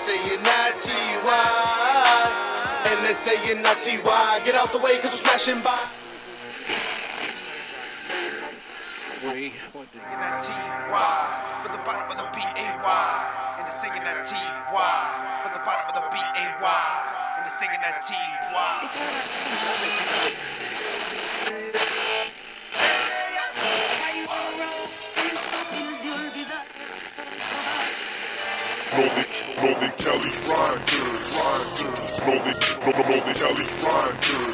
saying not T.Y. And they saying not T.Y. Get out the way cause we're smashing by. Wait, what the That T.Y. for the bottom of the B.A.Y. And they're singing that T.Y. for the bottom of the B.A.Y. And they're singing that T.Y. Know the Cali grinders, know the Cali grinders.